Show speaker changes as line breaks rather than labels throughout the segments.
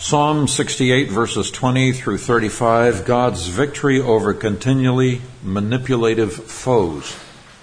Psalm 68, verses 20 through 35, God's victory over continually manipulative foes.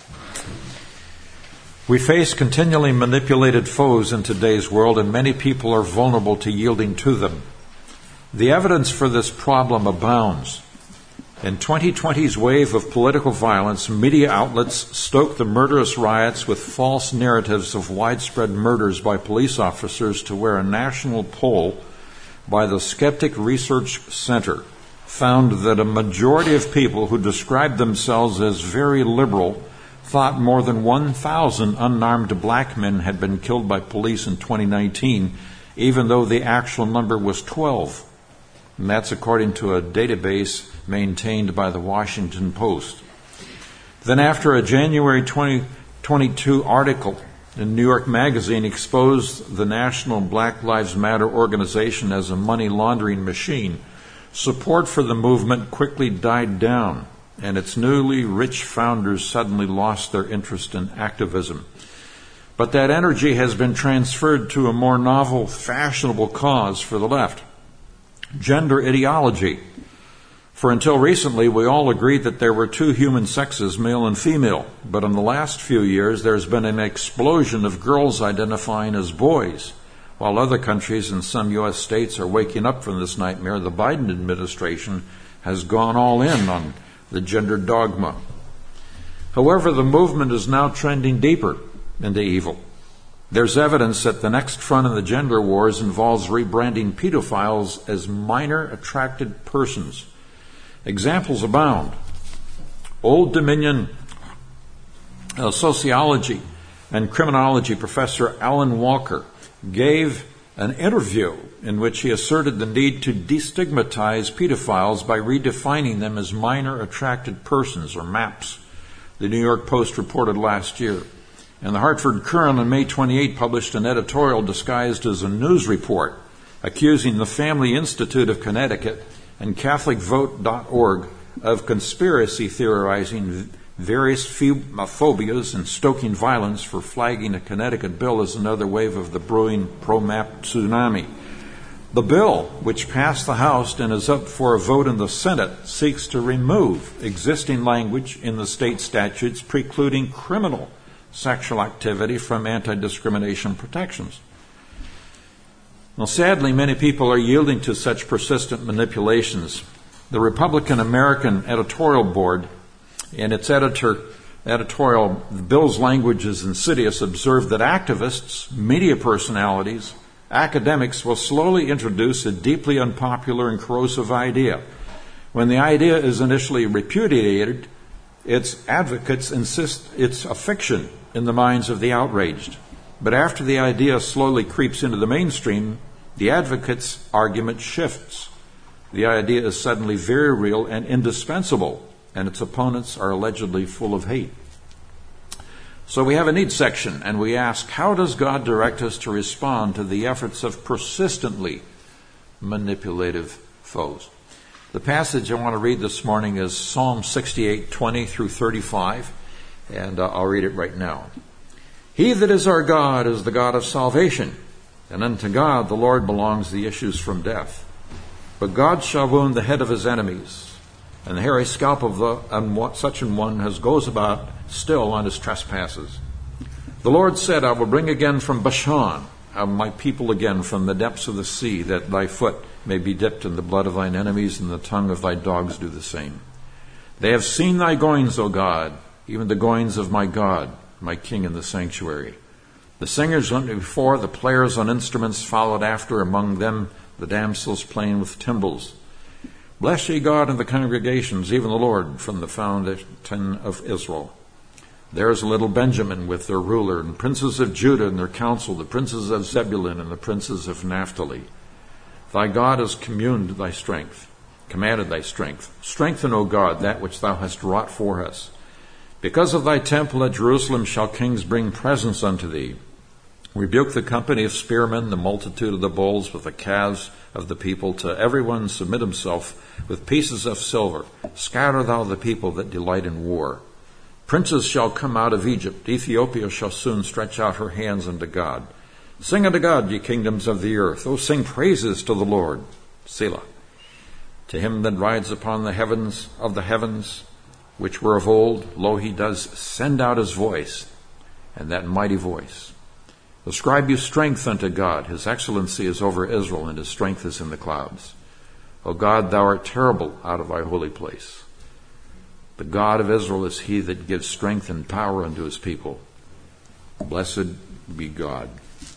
We face continually manipulated foes in today's world, and many people are vulnerable to yielding to them. The evidence for this problem abounds. In 2020's wave of political violence, media outlets stoked the murderous riots with false narratives of widespread murders by police officers to where a national poll by the Skeptic Research Center found that a majority of people who described themselves as very liberal thought more than 1,000 unarmed black men had been killed by police in 2019, even though the actual number was 12. And that's according to a database maintained by the Washington Post. Then after a January 2022 article in New York Magazine exposed the National Black Lives Matter organization as a money laundering machine, support for the movement quickly died down, and its newly rich founders suddenly lost their interest in activism. But that energy has been transferred to a more novel, fashionable cause for the left: gender ideology. For until recently, we all agreed that there were two human sexes, male and female. But in the last few years, there's been an explosion of girls identifying as boys. While other countries and some U.S. states are waking up from this nightmare, the Biden administration has gone all in on the gender dogma. However, the movement is now trending deeper into evil. There's evidence that the next front in the gender wars involves rebranding pedophiles as minor attracted persons. Examples abound. Old Dominion sociology and criminology professor Alan Walker gave an interview in which he asserted the need to destigmatize pedophiles by redefining them as minor attracted persons, or MAPS, the New York Post reported last year. And the Hartford Courant on May 28 published an editorial disguised as a news report accusing the Family Institute of Connecticut and CatholicVote.org of conspiracy theorizing various phobias and stoking violence for flagging a Connecticut bill as another wave of the brewing pro-MAP tsunami. The bill, which passed the House and is up for a vote in the Senate, seeks to remove existing language in the state statutes precluding criminal sexual activity from anti-discrimination protections. Now, sadly, many people are yielding to such persistent manipulations. The Republican American Editorial Board, in its editorial, "The bill's language is insidious," observed that activists, media personalities, academics will slowly introduce a deeply unpopular and corrosive idea. When the idea is initially repudiated, its advocates insist it's a fiction in the minds of the outraged. But after the idea slowly creeps into the mainstream, the advocate's argument shifts. The idea is suddenly very real and indispensable, and its opponents are allegedly full of hate. So we have a needs section, and we ask, how does God direct us to respond to the efforts of persistently manipulative foes? The passage I want to read this morning is Psalm 68, 20 through 35, and I'll read it right now. "He that is our God is the God of salvation, and unto God the Lord belongs the issues from death. But God shall wound the head of his enemies, and the hairy scalp of such an one as goes about still on his trespasses. The Lord said, I will bring again from Bashan my people again from the depths of the sea, that thy foot may be dipped in the blood of thine enemies, and the tongue of thy dogs do the same. They have seen thy goings, O God, even the goings of my God, my King in the sanctuary. The singers went before, the players on instruments followed after, among them the damsels playing with timbrels. Bless ye God in the congregations, even the Lord from the fountain of Israel. There is little Benjamin with their ruler, and princes of Judah and their council, the princes of Zebulun and the princes of Naphtali. Thy God has commanded thy strength. Strengthen, O God, that which thou hast wrought for us. Because of thy temple at Jerusalem shall kings bring presents unto thee. Rebuke the company of spearmen, the multitude of the bulls with the calves of the people. To everyone submit himself with pieces of silver. Scatter thou the people that delight in war. Princes shall come out of Egypt. Ethiopia shall soon stretch out her hands unto God. Sing unto God, ye kingdoms of the earth. O sing praises to the Lord. Selah. To him that rides upon the heavens of the heavens, which were of old, lo, he does send out his voice, and that mighty voice. Ascribe you strength unto God. His excellency is over Israel, and his strength is in the clouds. O God, thou art terrible out of thy holy place. The God of Israel is he that gives strength and power unto his people. Blessed be God.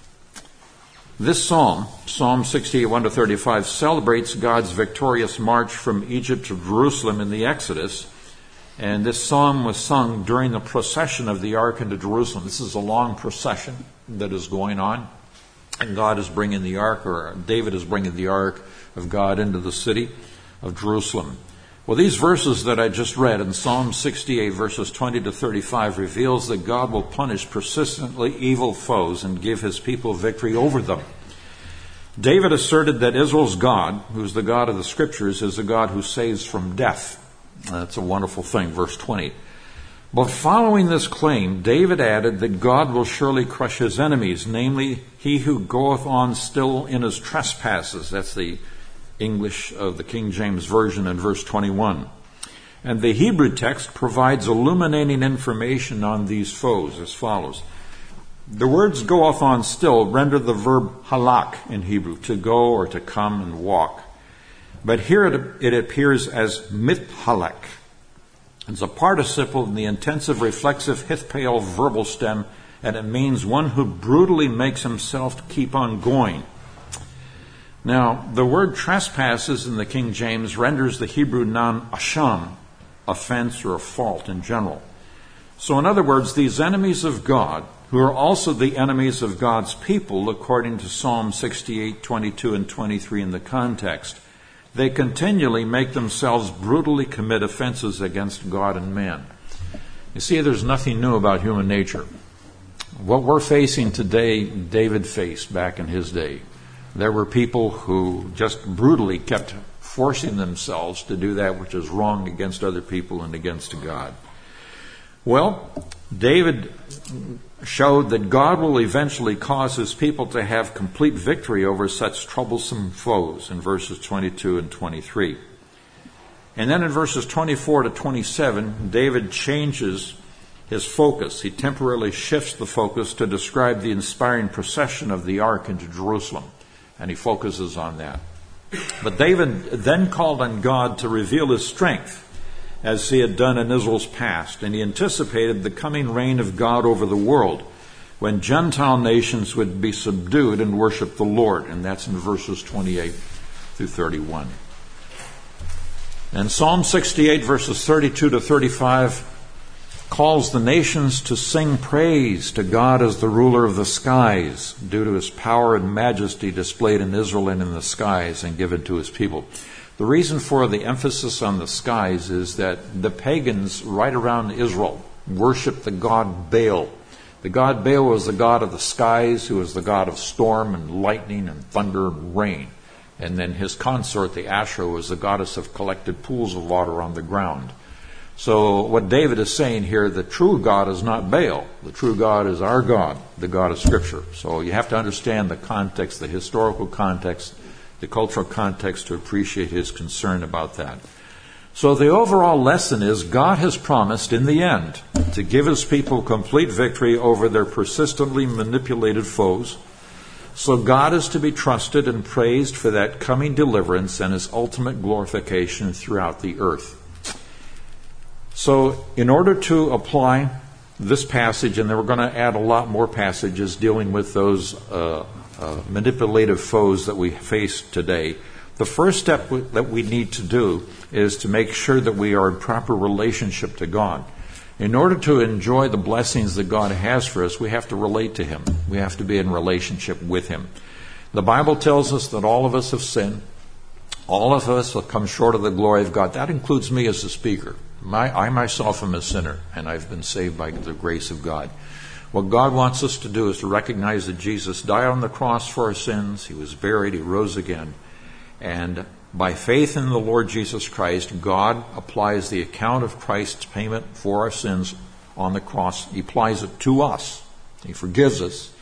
This psalm, Psalm 68, 1-35, celebrates God's victorious march from Egypt to Jerusalem in the Exodus. And this psalm was sung during the procession of the ark into Jerusalem. This is a long procession that is going on. And God is bringing the ark, or David is bringing the ark of God into the city of Jerusalem. Well, these verses that I just read in Psalm 68, verses 20-35, reveals that God will punish persistently evil foes and give his people victory over them. David asserted that Israel's God, who's the God of the Scriptures, is a God who saves from death. That's a wonderful thing, verse 20. But following this claim, David added that God will surely crush his enemies, namely, he who goeth on still in his trespasses. That's the English of the King James Version in verse 21. And the Hebrew text provides illuminating information on these foes as follows. The words goeth on still render the verb halak in Hebrew, to go or to come and walk. But here it appears as mithalak. It's a participle in the intensive reflexive hithpale verbal stem, and it means one who brutally makes himself keep on going. Now, the word trespasses in the King James renders the Hebrew noun asham, offense or a fault in general. So in other words, these enemies of God, who are also the enemies of God's people, according to Psalm 68, 22 and 23 in the context, they continually make themselves brutally commit offenses against God and man. You see, there's nothing new about human nature. What we're facing today, David faced back in his day. There were people who just brutally kept forcing themselves to do that which is wrong against other people and against God. Well, David showed that God will eventually cause his people to have complete victory over such troublesome foes in verses 22 and 23. And then in verses 24 to 27, David changes his focus. He temporarily shifts the focus to describe the inspiring procession of the ark into Jerusalem. And he focuses on that. But David then called on God to reveal his strength, as he had done in Israel's past. And he anticipated the coming reign of God over the world, when Gentile nations would be subdued and worship the Lord. And that's in verses 28 through 31. And Psalm 68, verses 32 to 35, calls the nations to sing praise to God as the ruler of the skies, due to his power and majesty displayed in Israel and in the skies and given to his people. The reason for the emphasis on the skies is that the pagans right around Israel worshiped the god Baal. The god Baal was the god of the skies, who was the god of storm and lightning and thunder and rain. And then his consort, the Asherah, was the goddess of collected pools of water on the ground. So what David is saying here, the true God is not Baal. The true God is our God, the God of Scripture. So you have to understand the context, the historical context, the cultural context to appreciate his concern about that. So the overall lesson is God has promised in the end to give his people complete victory over their persistently manipulated foes. So God is to be trusted and praised for that coming deliverance and his ultimate glorification throughout the earth. So in order to apply this passage, and then we're going to add a lot more passages dealing with those manipulative foes that we face today, the first step that we need to do is to make sure that we are in proper relationship to God. In order to enjoy the blessings that God has for us, we have to relate to him. We have to be in relationship with him. The Bible tells us that all of us have sinned. All of us will come short of the glory of God. That includes me as a speaker. I myself am a sinner, and I've been saved by the grace of God. What God wants us to do is to recognize that Jesus died on the cross for our sins. He was buried. He rose again. And by faith in the Lord Jesus Christ, God applies the account of Christ's payment for our sins on the cross. He applies it to us. He forgives us.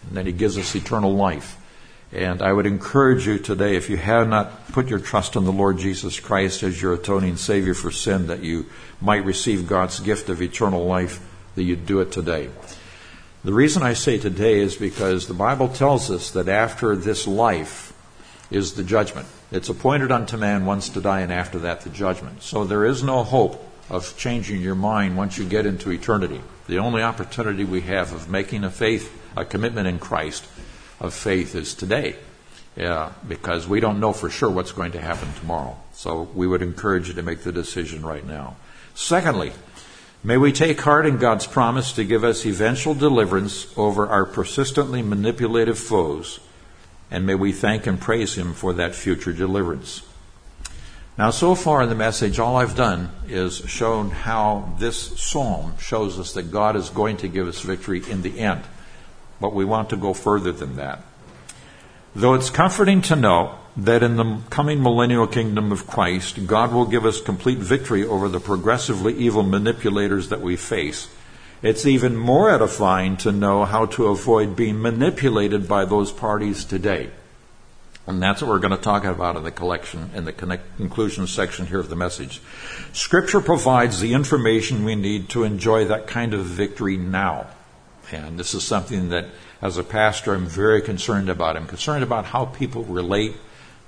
and then he gives us eternal life. And I would encourage you today, if you have not put your trust in the Lord Jesus Christ as your atoning Savior for sin, that you might receive God's gift of eternal life, that you do it today. The reason I say today is because the Bible tells us that after this life is the judgment. It's appointed unto man once to die, and after that the judgment. So there is no hope of changing your mind once you get into eternity. The only opportunity we have of making a commitment in Christ of faith is today, because we don't know for sure what's going to happen tomorrow. So we would encourage you to make the decision right now. Secondly, may we take heart in God's promise to give us eventual deliverance over our persistently manipulative foes, and may we thank and praise Him for that future deliverance. Now, so far in the message, all I've done is shown how this psalm shows us that God is going to give us victory in the end. But we want to go further than that. Though it's comforting to know that in the coming millennial kingdom of Christ, God will give us complete victory over the progressively evil manipulators that we face, it's even more edifying to know how to avoid being manipulated by those parties today. And that's what we're going to talk about in the conclusion section here of the message. Scripture provides the information we need to enjoy that kind of victory now. And this is something that, as a pastor, I'm very concerned about. I'm concerned about how people relate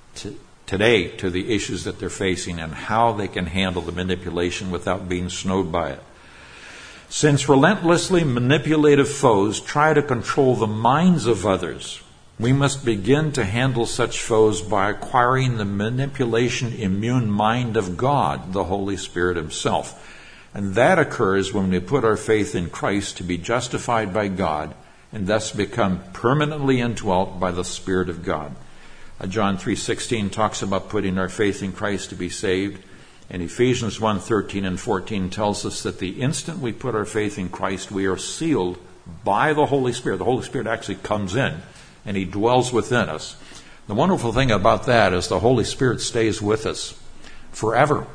today to the issues that they're facing and how they can handle the manipulation without being snowed by it. Since relentlessly manipulative foes try to control the minds of others, we must begin to handle such foes by acquiring the manipulation-immune mind of God, the Holy Spirit Himself. And that occurs when we put our faith in Christ to be justified by God and thus become permanently indwelt by the Spirit of God. John 3:16 talks about putting our faith in Christ to be saved. And Ephesians 1:13 and 14 tells us that the instant we put our faith in Christ, we are sealed by the Holy Spirit. The Holy Spirit actually comes in and He dwells within us. The wonderful thing about that is the Holy Spirit stays with us forever.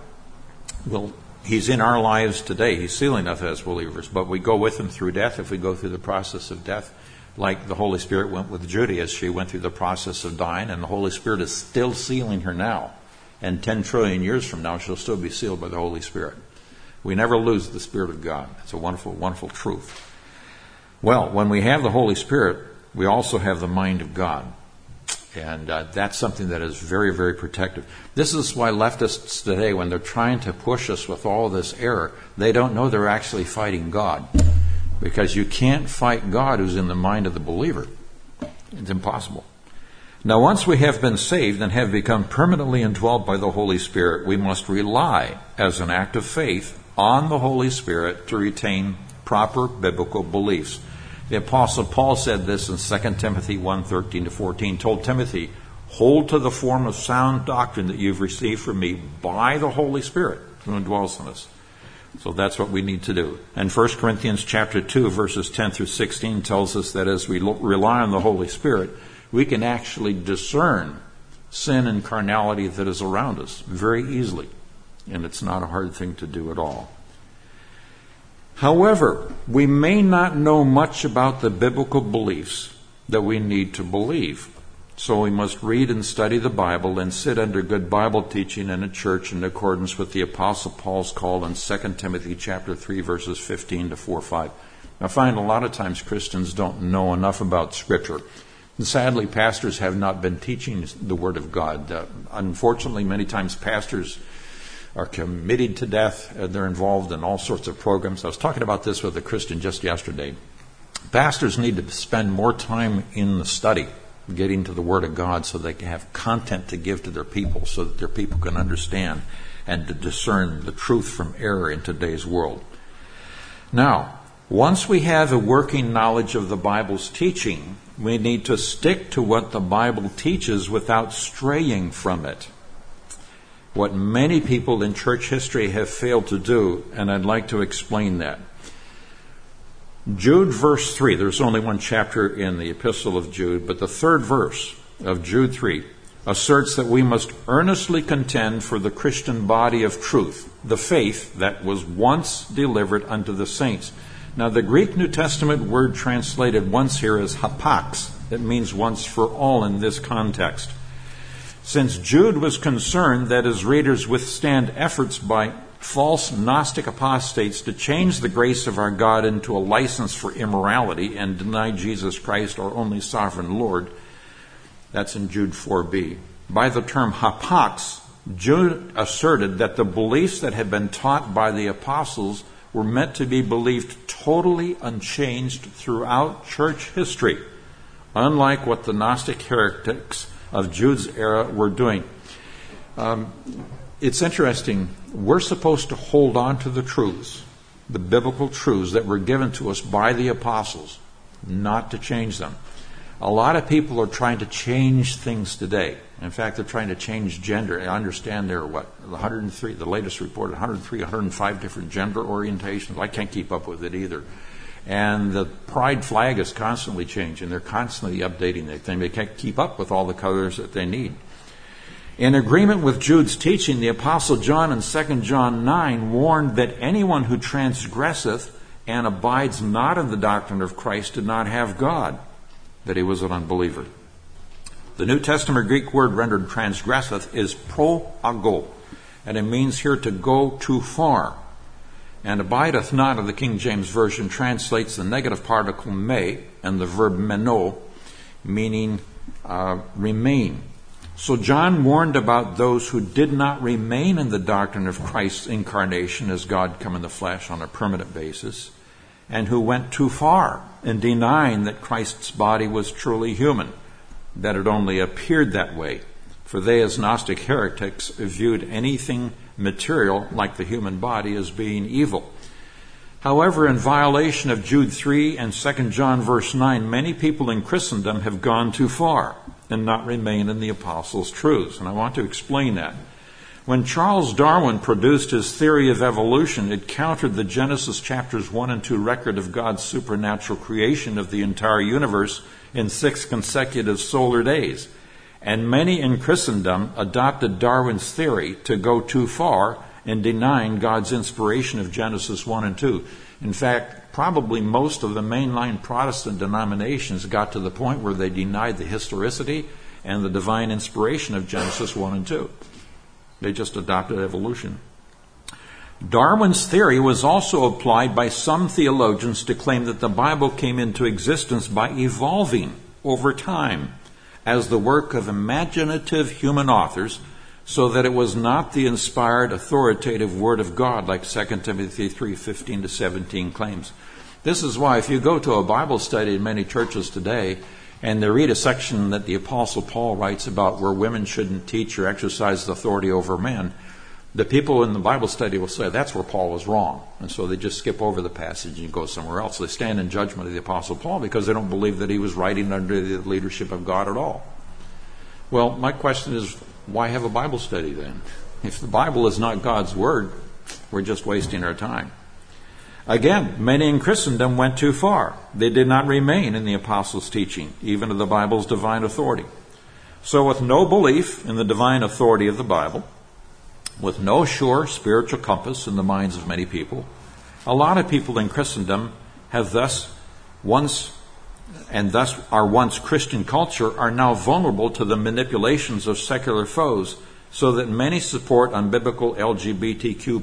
He's in our lives today. He's sealing us as believers, but we go with Him through death if we go through the process of death, like the Holy Spirit went with Judy as she went through the process of dying, and the Holy Spirit is still sealing her now. And 10 trillion years from now, she'll still be sealed by the Holy Spirit. We never lose the Spirit of God. It's a wonderful, wonderful truth. Well, when we have the Holy Spirit, we also have the mind of God. And that's something that is very, very protective. This is why leftists today, when they're trying to push us with all this error, they don't know they're actually fighting God. Because you can't fight God who's in the mind of the believer. It's impossible. Now, once we have been saved and have become permanently indwelt by the Holy Spirit, we must rely, as an act of faith, on the Holy Spirit to retain proper biblical beliefs. The Apostle Paul said this in 2 Timothy 1:13-14, told Timothy, hold to the form of sound doctrine that you've received from me by the Holy Spirit who indwells in us. So that's what we need to do. And 1 Corinthians chapter 2, verses 10-16 tells us that as we rely on the Holy Spirit, we can actually discern sin and carnality that is around us very easily. And it's not a hard thing to do at all. However, we may not know much about the biblical beliefs that we need to believe. So we must read and study the Bible and sit under good Bible teaching in a church in accordance with the Apostle Paul's call in 2 Timothy chapter 3, verses 15-45. I find a lot of times Christians don't know enough about Scripture. And sadly, pastors have not been teaching the Word of God. Unfortunately, many times pastors are committed to death. They're involved in all sorts of programs. I was talking about this with a Christian just yesterday. Pastors need to spend more time in the study, getting to the Word of God so they can have content to give to their people so that their people can understand and to discern the truth from error in today's world. Now, once we have a working knowledge of the Bible's teaching, we need to stick to what the Bible teaches without straying from it. What many people in church history have failed to do, and I'd like to explain that. Jude verse 3, there's only one chapter in the epistle of Jude, but the third verse of Jude 3 asserts that we must earnestly contend for the Christian body of truth, the faith that was once delivered unto the saints. Now, the Greek New Testament word translated once here is hapax. It means once for all in this context. Since Jude was concerned that his readers withstand efforts by false Gnostic apostates to change the grace of our God into a license for immorality and deny Jesus Christ, our only sovereign Lord, that's in Jude 4b. By the term hapax, Jude asserted that the beliefs that had been taught by the apostles were meant to be believed totally unchanged throughout church history, unlike what the Gnostic heretics of Jude's era were doing. It's interesting. We're supposed to hold on to the truths, the biblical truths that were given to us by the apostles, not to change them. A lot of people are trying to change things today. In fact, they're trying to change gender. I understand there are, 103, the latest report, 105 different gender orientations. I can't keep up with it either. And the pride flag is constantly changing. They're constantly updating their thing. They can't keep up with all the colors that they need. In agreement with Jude's teaching, the Apostle John in 2 John 9 warned that anyone who transgresseth and abides not in the doctrine of Christ did not have God, that he was an unbeliever. The New Testament Greek word rendered transgresseth is proago, and it means here to go too far. And abideth not of the King James Version translates the negative particle me and the verb meno, meaning remain. So John warned about those who did not remain in the doctrine of Christ's incarnation as God come in the flesh on a permanent basis, and who went too far in denying that Christ's body was truly human, that it only appeared that way. For they, as Gnostic heretics, viewed anything material like the human body as being evil. However, in violation of Jude 3 and 2 John verse 9, many people in Christendom have gone too far and not remain in the apostles' truths. And I want to explain that. When Charles Darwin produced his theory of evolution, it countered the Genesis chapters 1 and 2 record of God's supernatural creation of the entire universe in 6 consecutive solar days. And many in Christendom adopted Darwin's theory to go too far in denying God's inspiration of Genesis 1 and 2. In fact, probably most of the mainline Protestant denominations got to the point where they denied the historicity and the divine inspiration of Genesis 1 and 2. They just adopted evolution. Darwin's theory was also applied by some theologians to claim that the Bible came into existence by evolving over time as the work of imaginative human authors, so that it was not the inspired, authoritative Word of God like 2 Timothy 3:15-17 claims. This is why if you go to a Bible study in many churches today, and they read a section that the Apostle Paul writes about where women shouldn't teach or exercise authority over men, the people in the Bible study will say that's where Paul was wrong. And so they just skip over the passage and go somewhere else. They stand in judgment of the Apostle Paul because they don't believe that he was writing under the leadership of God at all. Well, my question is, why have a Bible study then? If the Bible is not God's Word, we're just wasting our time. Again, many in Christendom went too far. They did not remain in the apostles' teaching, even of the Bible's divine authority. So with no belief in the divine authority of the Bible, with no sure spiritual compass in the minds of many people, a lot of people in Christendom have thus our once Christian culture are now vulnerable to the manipulations of secular foes, so that many support unbiblical LGBTQ+.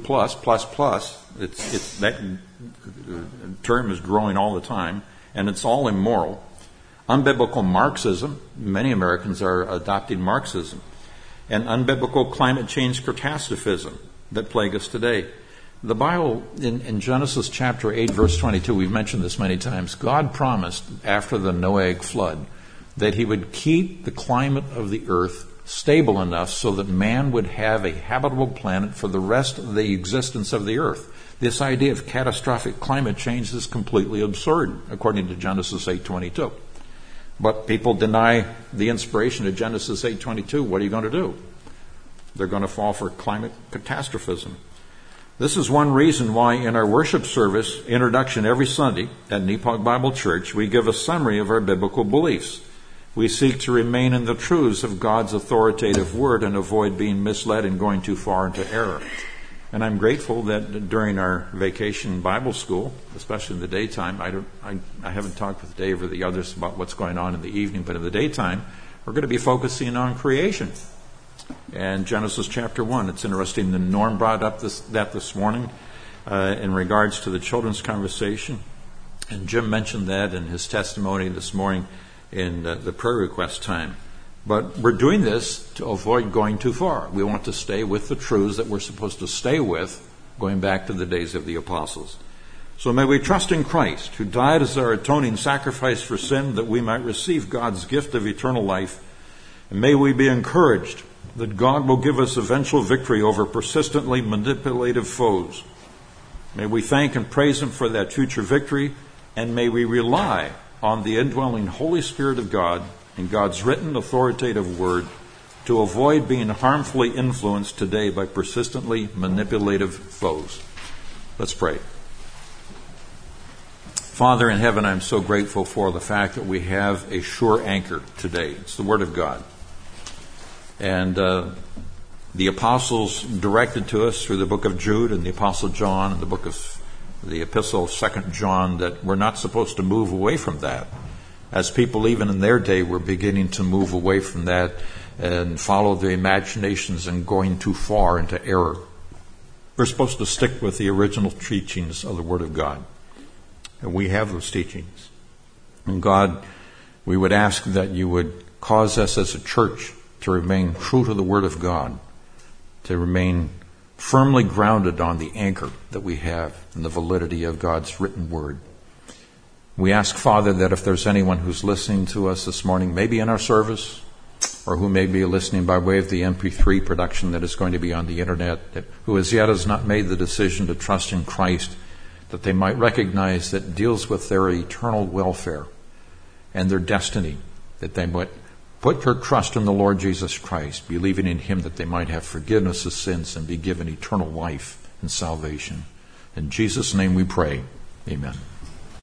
That term is growing all the time, and it's all immoral. Unbiblical Marxism, many Americans are adopting Marxism, and unbiblical climate change catastrophism that plague us today. The Bible, in Genesis chapter 8, verse 22, we've mentioned this many times, God promised after the Noahic flood that he would keep the climate of the earth stable enough so that man would have a habitable planet for the rest of the existence of the earth. This idea of catastrophic climate change is completely absurd, according to Genesis 8:22. But people deny the inspiration of Genesis 8:22. What are you going to do? They're going to fall for climate catastrophism. This is one reason why in our worship service introduction every Sunday at Nepog Bible Church, we give a summary of our biblical beliefs. We seek to remain in the truths of God's authoritative Word and avoid being misled and going too far into error. And I'm grateful that during our vacation Bible school, especially in the daytime, I haven't talked with Dave or the others about what's going on in the evening, but in the daytime, we're going to be focusing on creation. And Genesis chapter 1, it's interesting that Norm brought up that this morning in regards to the children's conversation. And Jim mentioned that in his testimony this morning in the prayer request time. But we're doing this to avoid going too far. We want to stay with the truths that we're supposed to stay with, going back to the days of the apostles. So may we trust in Christ, who died as our atoning sacrifice for sin, that we might receive God's gift of eternal life. And may we be encouraged that God will give us eventual victory over persistently manipulative foes. May we thank and praise Him for that future victory, and may we rely on the indwelling Holy Spirit of God and God's written authoritative word to avoid being harmfully influenced today by persistently manipulative foes. Let's pray. Father in heaven, I'm so grateful for the fact that we have a sure anchor today. It's the Word of God. And the apostles directed to us through the book of Jude and the Apostle John and the epistle of 2 John that we're not supposed to move away from that. As people even in their day were beginning to move away from that and follow their imaginations and going too far into error. We're supposed to stick with the original teachings of the Word of God. And we have those teachings. And God, we would ask that you would cause us as a church to remain true to the Word of God, to remain firmly grounded on the anchor that we have in the validity of God's written Word. We ask, Father, that if there's anyone who's listening to us this morning, maybe in our service, or who may be listening by way of the MP3 production that is going to be on the internet, who as yet has not made the decision to trust in Christ, that they might recognize that deals with their eternal welfare and their destiny, that they might put their trust in the Lord Jesus Christ, believing in Him that they might have forgiveness of sins and be given eternal life and salvation. In Jesus' name we pray. Amen.